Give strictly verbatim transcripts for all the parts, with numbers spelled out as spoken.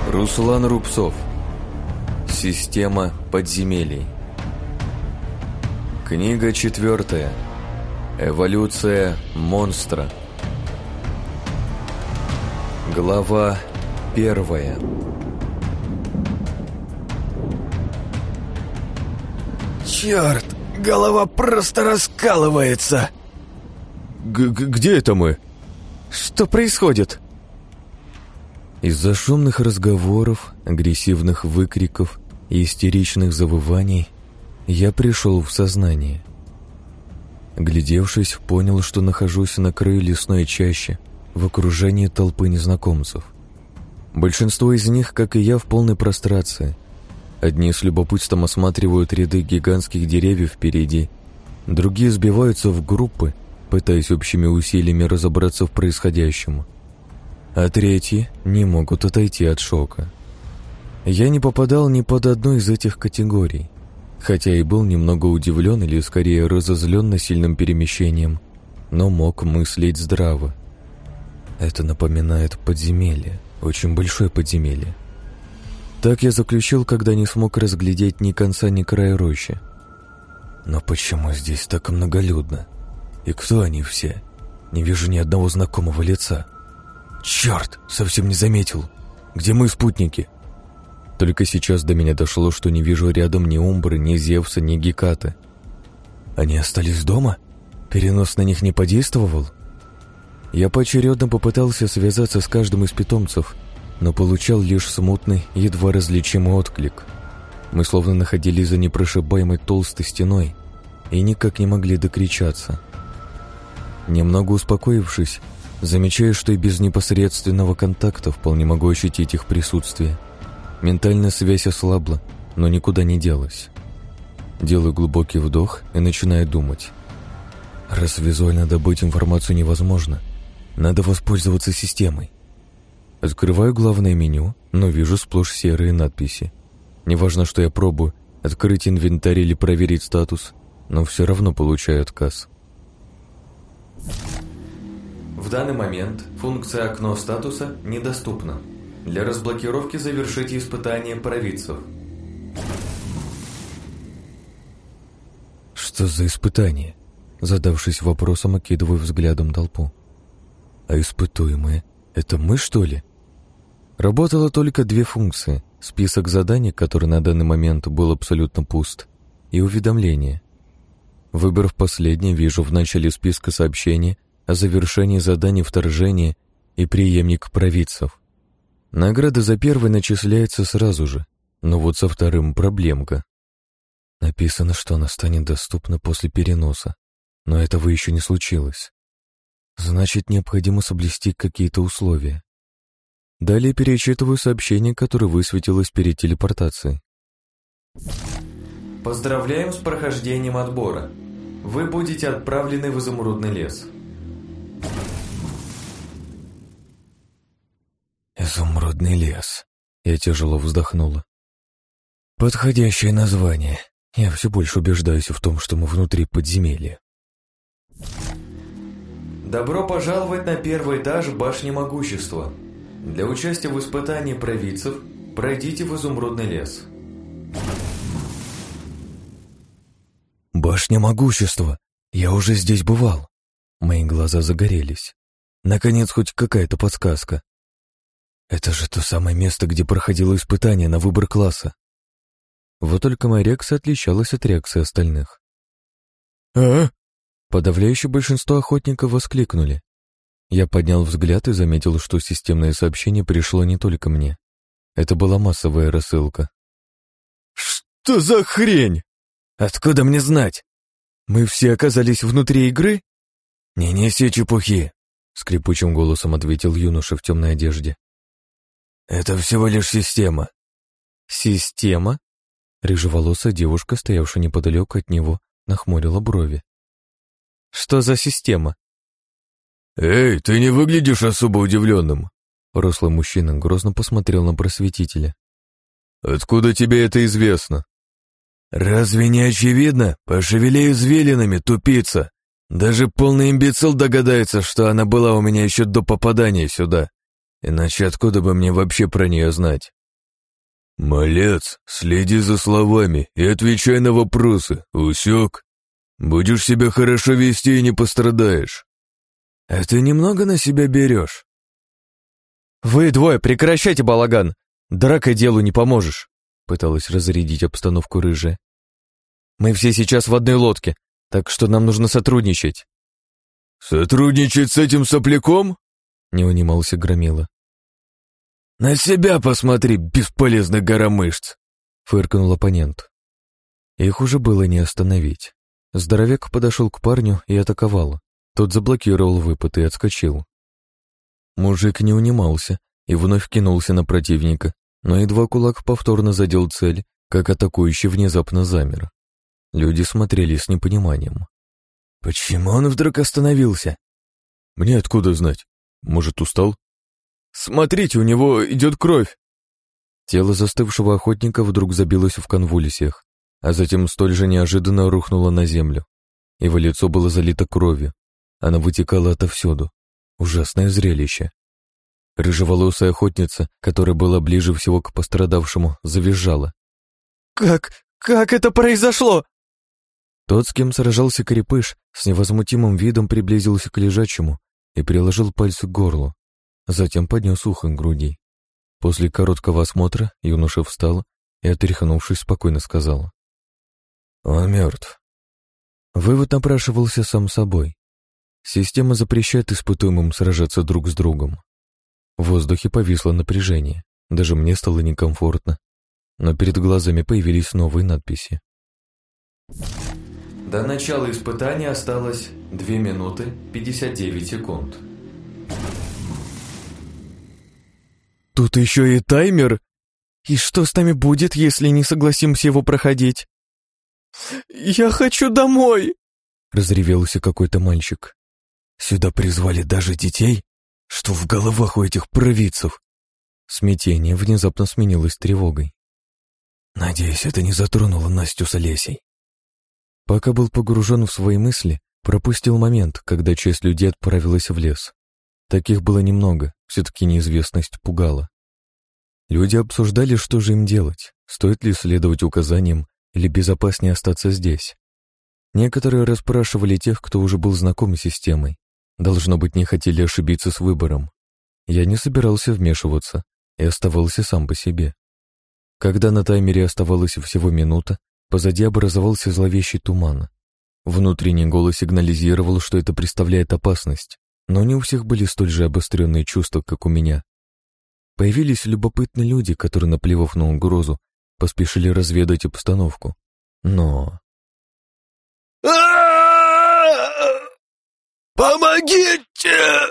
Руслан Рубцов. Система подземелий. Книга четвертая. Эволюция монстра. Глава первая. Черт, голова просто раскалывается. Г -г Где это мы? Что происходит? Из-за шумных разговоров, агрессивных выкриков и истеричных завываний я пришел в сознание. Глядевшись, понял, что нахожусь на краю лесной чащи в окружении толпы незнакомцев. Большинство из них, как и я, в полной прострации. Одни с любопытством осматривают ряды гигантских деревьев впереди, другие сбиваются в группы, пытаясь общими усилиями разобраться в происходящем, а третьи не могут отойти от шока. Я не попадал ни под одну из этих категорий, хотя и был немного удивлен или скорее разозлен насильным перемещением, но мог мыслить здраво. Это напоминает подземелье, очень большое подземелье. Так я заключил, когда не смог разглядеть ни конца, ни края рощи. Но почему здесь так многолюдно? И кто они все? Не вижу ни одного знакомого лица. Черт, совсем не заметил. Где мои спутники? Только сейчас до меня дошло, что не вижу рядом ни Умбры, ни Зевса, ни Гекаты. Они остались дома? Перенос на них не подействовал? Я поочередно попытался связаться с каждым из питомцев, но получал лишь смутный, едва различимый отклик. Мы словно находились за непрошибаемой толстой стеной и никак не могли докричаться. Немного успокоившись, замечаю, что и без непосредственного контакта вполне могу ощутить их присутствие. Ментальная связь ослабла, но никуда не делась. Делаю глубокий вдох и начинаю думать. Раз визуально добыть информацию невозможно, надо воспользоваться системой. Открываю главное меню, но вижу сплошь серые надписи. Неважно, что я пробую, открыть инвентарь или проверить статус, но все равно получаю отказ. В данный момент функция «Окно статуса» недоступна. Для разблокировки завершите испытание провидцев. Что за испытание? Задавшись вопросом, окидываю взглядом толпу. А испытуемые — это мы, что ли? Работало только две функции: список заданий, который на данный момент был абсолютно пуст, и уведомления. Выбрав последнее, вижу в начале списка сообщение о завершении заданий вторжения и преемник провидцев. Награда за первый начисляется сразу же, но вот со вторым проблемка. Написано, что она станет доступна после переноса, но этого еще не случилось. Значит, необходимо соблюсти какие-то условия. Далее перечитываю сообщение, которое высветилось перед телепортацией. Поздравляем с прохождением отбора. Вы будете отправлены в изумрудный лес. Изумрудный лес. Я тяжело вздохнула. Подходящее название. Я все больше убеждаюсь в том, что мы внутри подземелья. Добро пожаловать на первый этаж башни могущества. Для участия в испытании провидцев пройдите в изумрудный лес. Башня могущества. Я уже здесь бывал. Мои глаза загорелись. Наконец, хоть какая-то подсказка. Это же то самое место, где проходило испытание на выбор класса. Вот только моя реакция отличалась от реакции остальных. «А?» Подавляющее большинство охотников воскликнули. Я поднял взгляд и заметил, что системное сообщение пришло не только мне. Это была массовая рассылка. «Что за хрень? Откуда мне знать? Мы все оказались внутри игры?» «Не неси чепухи», — скрипучим голосом ответил юноша в темной одежде. «Это всего лишь система». «Система?» Рыжеволосая девушка, стоявшая неподалеку от него, нахмурила брови. «Что за система?» «Эй, ты не выглядишь особо удивленным!» Рослый мужчина грозно посмотрел на просветителя. «Откуда тебе это известно?» «Разве не очевидно? Пошевели извилинами, тупица! Даже полный имбецил догадается, что она была у меня еще до попадания сюда. Иначе откуда бы мне вообще про нее знать? «Малец, следи за словами и отвечай на вопросы, усек? Будешь себя хорошо вести и не пострадаешь». «А ты немного на себя берешь?» «Вы двое прекращайте балаган! Дракой делу не поможешь!» Пыталась разрядить обстановку рыжая. «Мы все сейчас в одной лодке, так что нам нужно сотрудничать». «Сотрудничать с этим сопляком?» Не унимался Громила. «На себя посмотри, бесполезная гора мышц!» Фыркнул оппонент. Их уже было не остановить. Здоровяк подошел к парню и атаковал. Тот заблокировал выпад и отскочил. Мужик не унимался и вновь кинулся на противника, но едва кулак повторно задел цель, как атакующий внезапно замер. Люди смотрели с непониманием. «Почему он вдруг остановился?» «Мне откуда знать? Может, устал?» «Смотрите, у него идет кровь!» Тело застывшего охотника вдруг забилось в конвульсиях, а затем столь же неожиданно рухнуло на землю. Его лицо было залито кровью. Она вытекала отовсюду. Ужасное зрелище. Рыжеволосая охотница, которая была ближе всего к пострадавшему, завизжала. «Как? Как это произошло?» Тот, с кем сражался крепыш, с невозмутимым видом приблизился к лежачему и приложил пальцы к горлу. Затем поднес ухо к груди. После короткого осмотра юноша встал и, отряхнувшись, спокойно сказал: «Он мертв». Вывод напрашивался сам собой. Система запрещает испытуемым сражаться друг с другом. В воздухе повисло напряжение, даже мне стало некомфортно, но перед глазами появились новые надписи. До начала испытания осталось две минуты пятьдесят девять секунд. Тут еще и таймер? И что с нами будет, если не согласимся его проходить? «Я хочу домой!» — разревелся какой-то мальчик. «Сюда призвали даже детей? Что в головах у этих провидцев?» Смятение внезапно сменилось тревогой. «Надеюсь, это не затронуло Настю с Олесей». Пока был погружен в свои мысли, пропустил момент, когда часть людей отправилась в лес. Таких было немного, все-таки неизвестность пугала. Люди обсуждали, что же им делать, стоит ли следовать указаниям или безопаснее остаться здесь. Некоторые расспрашивали тех, кто уже был знаком с системой. Должно быть, не хотели ошибиться с выбором. Я не собирался вмешиваться и оставался сам по себе. Когда на таймере оставалось всего минута, позади образовался зловещий туман. Внутренний голос сигнализировал, что это представляет опасность, но не у всех были столь же обостренные чувства, как у меня. Появились любопытные люди, которые, наплевав на угрозу, поспешили разведать обстановку. Но... «Помогите!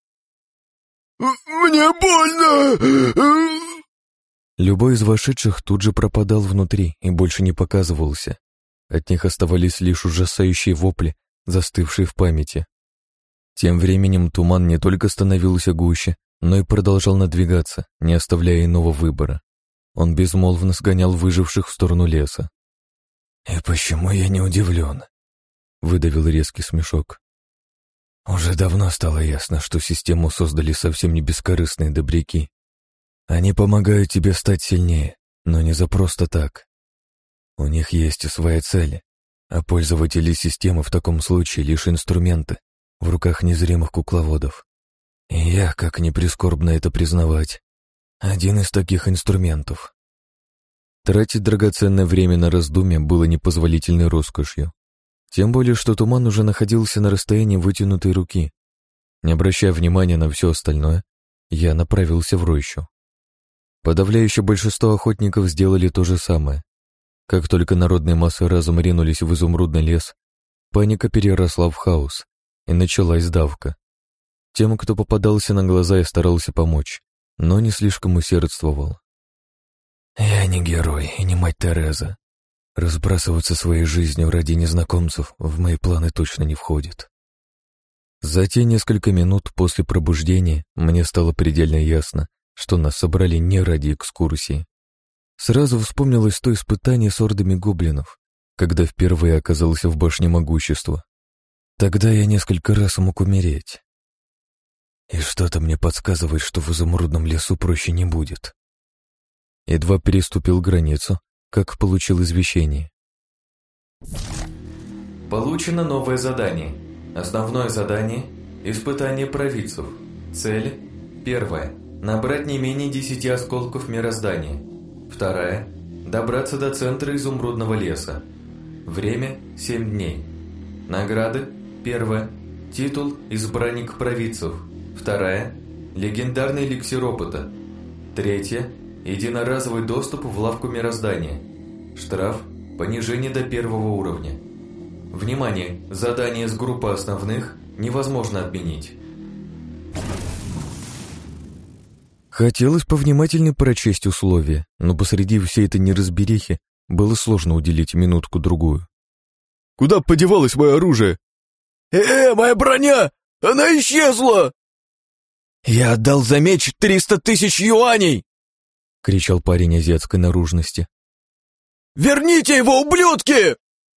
Мне больно!» Любой из вошедших тут же пропадал внутри и больше не показывался. От них оставались лишь ужасающие вопли, застывшие в памяти. Тем временем туман не только становился гуще, но и продолжал надвигаться, не оставляя иного выбора. Он безмолвно сгонял выживших в сторону леса. «И почему я не удивлен?» — выдавил резкий смешок. «Уже давно стало ясно, что систему создали совсем не бескорыстные добряки. Они помогают тебе стать сильнее, но не за просто так. У них есть и свои цели, а пользователи системы в таком случае лишь инструменты в руках незримых кукловодов. И я, как ни прискорбно это признавать, один из таких инструментов». Тратить драгоценное время на раздумья было непозволительной роскошью. Тем более, что туман уже находился на расстоянии вытянутой руки. Не обращая внимания на все остальное, я направился в рощу. Подавляющее большинство охотников сделали то же самое. Как только народные массы разом ринулись в изумрудный лес, паника переросла в хаос, и началась давка. Тем, кто попадался на глаза, я старался помочь, но не слишком усердствовал. «Я не герой и не мать Тереза. Разбрасываться своей жизнью ради незнакомцев в мои планы точно не входит». За те несколько минут после пробуждения мне стало предельно ясно, что нас собрали не ради экскурсии. Сразу вспомнилось то испытание с ордами гоблинов, когда впервые оказался в башне могущества. Тогда я несколько раз мог умереть. И что-то мне подсказывает, что в изумрудном лесу проще не будет. Едва переступил границу, как получил извещение. Получено новое задание. Основное задание – испытание провидцев. Цель – первая – набрать не менее десяти осколков мироздания. Вторая – добраться до центра изумрудного леса. Время – семь дней. Награды – первая – титул «Избранник провидцев». Вторая – легендарный эликсир опыта. Третья – единоразовый доступ в лавку мироздания. Штраф – понижение до первого уровня. Внимание! Задание с группы основных невозможно отменить. Хотелось повнимательнее прочесть условия, но посреди всей этой неразберихи было сложно уделить минутку-другую. «Куда подевалось мое оружие?» «Э-э, моя броня! Она исчезла!» «Я отдал за меч триста тысяч юаней!» — кричал парень азиатской наружности. «Верните его, ублюдки!»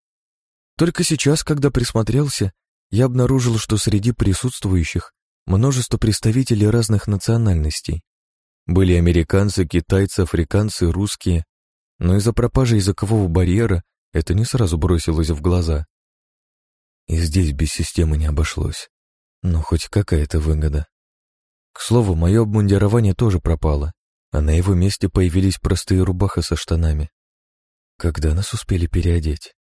Только сейчас, когда присмотрелся, я обнаружил, что среди присутствующих множество представителей разных национальностей. Были американцы, китайцы, африканцы, русские, но из-за пропажи языкового барьера это не сразу бросилось в глаза. И здесь без системы не обошлось. Но хоть какая-то выгода. К слову, мое обмундирование тоже пропало, а на его месте появились простые рубаха со штанами. Когда нас успели переодеть?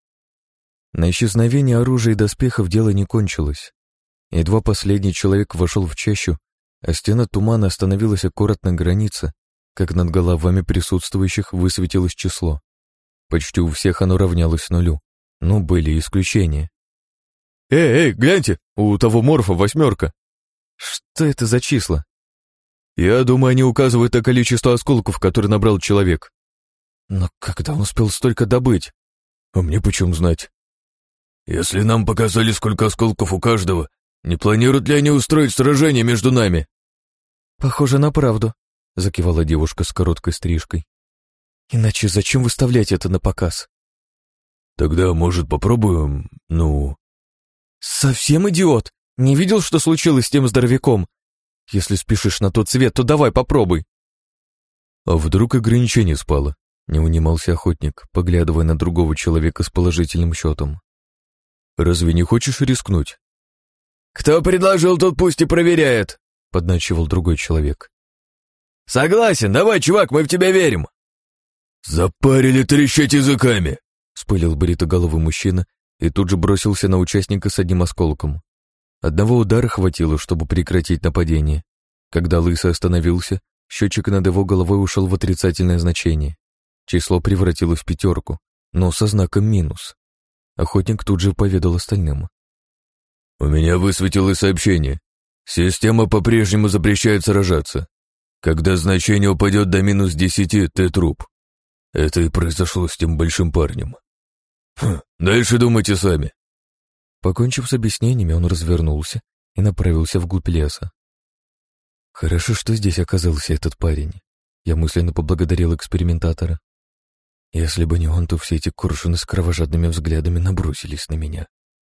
На исчезновение оружия и доспехов дело не кончилось. Едва последний человек вошел в чащу, а стена тумана остановилась аккуратно на границе, как над головами присутствующих высветилось число. Почти у всех оно равнялось нулю, но были исключения. «Эй, эй, гляньте, у того морфа восьмерка!» «Что это за числа?» «Я думаю, они указывают на количество осколков, которые набрал человек». «Но когда он успел столько добыть?» «А мне почем знать?» «Если нам показали, сколько осколков у каждого, не планируют ли они устроить сражение между нами?» «Похоже на правду», — закивала девушка с короткой стрижкой. «Иначе зачем выставлять это на показ?» «Тогда, может, попробуем, ну...» «Совсем идиот! Не видел, что случилось с тем здоровяком? Если спешишь на тот свет, то давай попробуй!» «А вдруг ограничение спало?» — не унимался охотник, поглядывая на другого человека с положительным счетом. «Разве не хочешь рискнуть?» «Кто предложил, тот пусть и проверяет», — подначивал другой человек. «Согласен, давай, чувак, мы в тебя верим». «Запарили трещать языками», — вспылил бритоголовый мужчина и тут же бросился на участника с одним осколком. Одного удара хватило, чтобы прекратить нападение. Когда Лысый остановился, счетчик над его головой ушел в отрицательное значение. Число превратилось в пятерку, но со знаком минус. Охотник тут же поведал остальным. «У меня высветилось сообщение. Система по-прежнему запрещает сражаться. Когда значение упадет до минус десяти, ты труп. Это и произошло с тем большим парнем. Хм, дальше думайте сами». Покончив с объяснениями, он развернулся и направился вглубь леса. Хорошо, что здесь оказался этот парень. Я мысленно поблагодарил экспериментатора. Если бы не он, то все эти куршуны с кровожадными взглядами набросились на меня.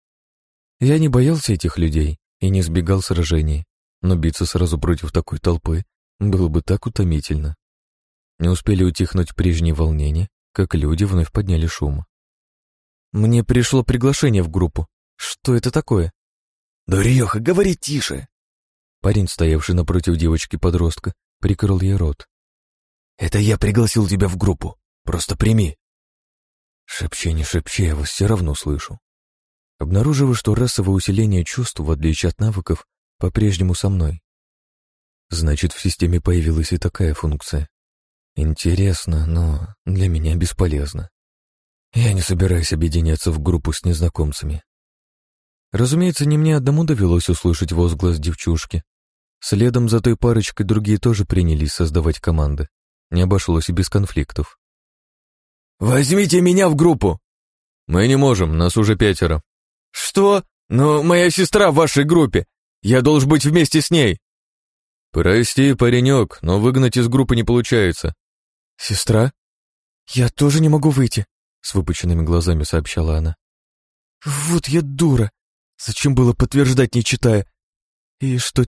Я не боялся этих людей и не избегал сражений, но биться сразу против такой толпы было бы так утомительно. Не успели утихнуть прежние волнения, как люди вновь подняли шум. Мне пришло приглашение в группу. Что это такое? «Дуреха, говори тише!» Парень, стоявший напротив девочки-подростка, прикрыл ей рот. «Это я пригласил тебя в группу. Просто прими». Шепчи, не шепчи, я вас все равно слышу. Обнаруживаю, что расовое усиление чувств, в отличие от навыков, по-прежнему со мной. Значит, в системе появилась и такая функция. Интересно, но для меня бесполезно. Я не собираюсь объединяться в группу с незнакомцами. Разумеется, не мне одному довелось услышать возглас девчушки. Следом за той парочкой другие тоже принялись создавать команды. Не обошлось и без конфликтов. «Возьмите меня в группу!» «Мы не можем, нас уже пятеро». «Что? Но моя сестра в вашей группе. Я должен быть вместе с ней». «Прости, паренек, но выгнать из группы не получается». «Сестра? Я тоже не могу выйти», — с выпученными глазами сообщала она. «Вот я дура. Зачем было подтверждать, не читая? И что